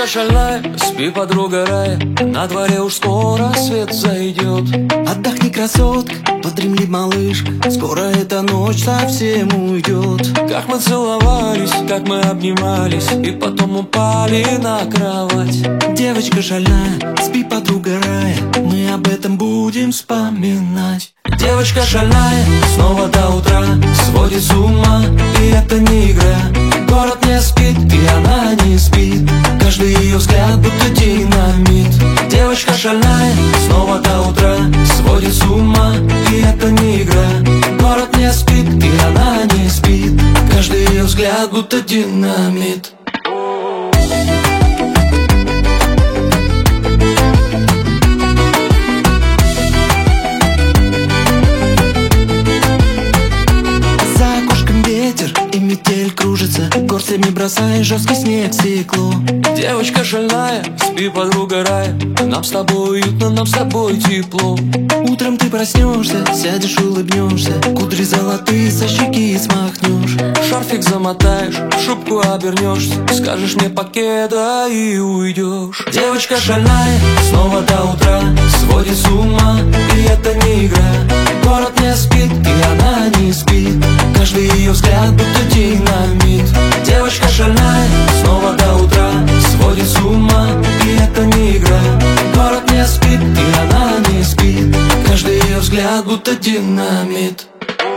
шальная, спи, подруга рая, на дворе уж скоро свет зайдет. Отдохни, красотка, подремли, малыш, скоро эта ночь совсем уйдет. Как мы целовались, как мы обнимались, и потом упали на кровать. Девочка шальная, спи, подруга рая, мы об этом будем вспоминать. Девочка шальная, снова до утра сводит с ума, и это не игра. Город не спит, и она не спит, каждый ее взгляд будто динамит. Девочка шальная, снова до утра сводит с ума, и это не игра. Город не спит, и она не спит, каждый ее взгляд будто динамит. Метель кружится, горстями бросая жесткий снег стекло. Девочка шальная, спи, подруга рая, нам с тобой уютно, нам с тобой тепло. Утром ты проснешься, сядешь, улыбнешься, кудри золотые со щеки смахнешь. Шарфик замотаешь, шубку обернешься, скажешь мне покеда и уйдешь. Девочка шальная, снова до утра сводит с ума, и это не игра. Город не спит, и она не спит, каждый ее взгляд будто динамит. Девочка шальная, снова до утра сводит с ума, и это не игра. Город не спит, и она не спит, каждый ее взгляд будто динамит.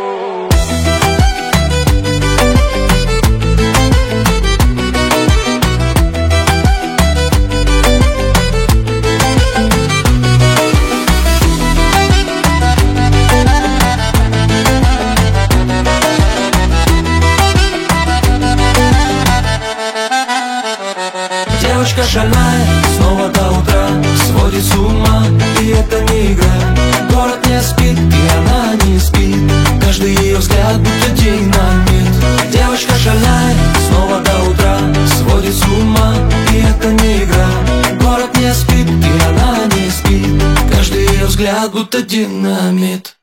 Девочка шальная, снова до утра сводит с ума, и это не игра. Город не спит, и она не спит, каждый ее взгляд будто динамит. Девочка шальная, снова до утра сводит с ума, и это не игра. Город не спит, и она не спит, каждый ее взгляд будто динамит.